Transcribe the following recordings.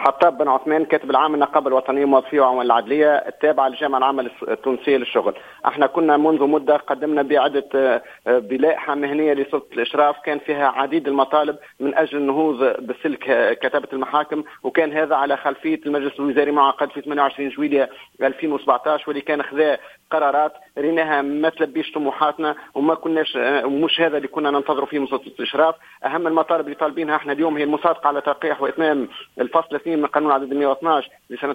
حطاب بن عثمان كاتب العام النقابة الوطنية موظفي وعمال العدلية التابعة للجامعة العامة التونسية للشغل. احنا كنا منذ مدة قدمنا بعدة بلائحة مهنية لسلطة الإشراف كان فيها عديد المطالب من أجل النهوض بسلك كتابة المحاكم، وكان هذا على خلفية المجلس الوزاري معقد في 28 جويلية 2017 واللي كان خذا قرارات ريناها ما تلبيش طموحاتنا وما كناش ومش هذا اللي كنا ننتظروا فيه من سلطة الإشراف. أهم المطالب اللي طالبينها احنا اليوم هي المصادقة على تلقيح وإتمام الفصل 2 من قانون عدد 112 لسنة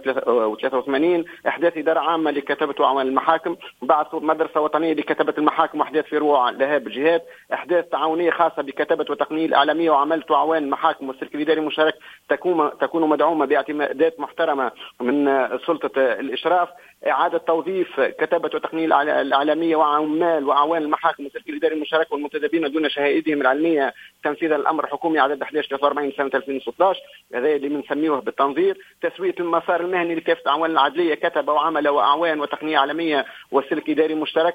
1983، إحداث إدارة عامة لكتابة وعمل المحاكم، بعث مدرسة وطنية لكتابة المحاكم وإحداث فروع لها بالجهات، إحداث تعاونية خاصة بكتابة وتقنية الإعلامية وعمل وعوان المحاكم والسلك الإداري المشترك تكون مدعومة باعتمادات محترمة من سلطة الإشراف، إعادة توظيف كتابة وتقنية الإعلامية وعمال وأعوان المحاكم والسلك الإداري المشترك والمنتدبين دون شهائدهم العلمية تنفيذا الأمر الحكومي عدد 1143 سنة 2016، هذا اللي بنسميه بالتنظير، تسوية المسار المهني لكافة أعوان العدلية كتبة وعمل وأعوان وتقنية إعلامية والسلك إداري مشترك،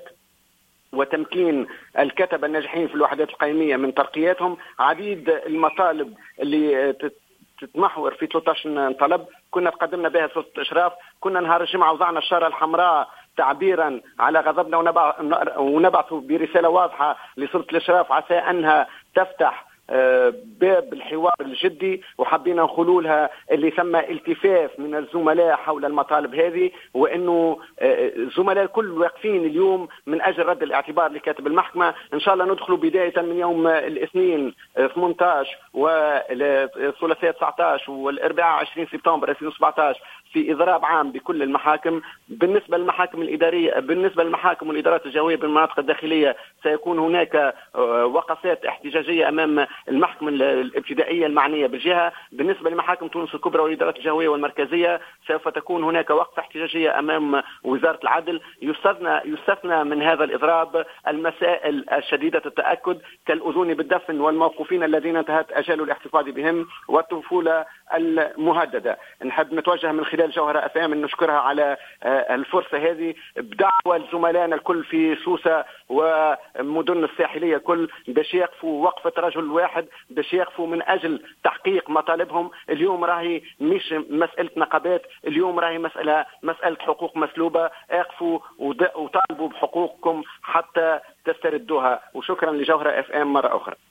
وتمكين الكتبة الناجحين في الوحدات القيمية من ترقياتهم. عديد المطالب اللي تتمحور في 13 طلب كنا تقدمنا بها سلطة الإشراف. كنا نهار الجمعة وضعنا الشارة الحمراء تعبيرا على غضبنا ونبعث برسالة واضحة لسلطة الإشراف عسى أنها تفتح باب الحوار الجدي، وحبينا نقولوا لها اللي ثم التفاف من الزملاء حول المطالب هذه، وانه الزملاء الكل واقفين اليوم من اجل رد الاعتبار لكاتب المحكمه. ان شاء الله ندخلوا بدايه من يوم الاثنين 18 والثلاثاء 19 والاربعاء 20 سبتمبر 2017 في اضراب عام بكل المحاكم. بالنسبه للمحاكم الاداريه، بالنسبه للمحاكم والادارات الجويه بالمناطق الداخليه سيكون هناك وقفات احتجاجيه امام المحكمة الابتدائية المعنية بالجهة. بالنسبة لمحاكم تونس الكبرى والإدارات الجوية والمركزية سوف تكون هناك وقفة احتجاجية أمام وزارة العدل. يستثنى من هذا الإضراب المسائل الشديدة التأكد كالأذون بالدفن والموقوفين الذين انتهت أجال الاحتفاظ بهم والطفولة المهددة. نحب نتوجه من خلال جوهرة أفام نشكرها على الفرصة هذه بدعوة لزملائنا الكل في سوسة ومدن الساحلية كل باش يقفوا وقفة رجل واحد، باش يقفوا من أجل تحقيق مطالبهم. اليوم راهي مش مسألة نقابات، اليوم راهي مسألة حقوق مسلوبة. اقفوا وطالبوا بحقوقكم حتى تستردوها. وشكرا لجوهرة FM مرة أخرى.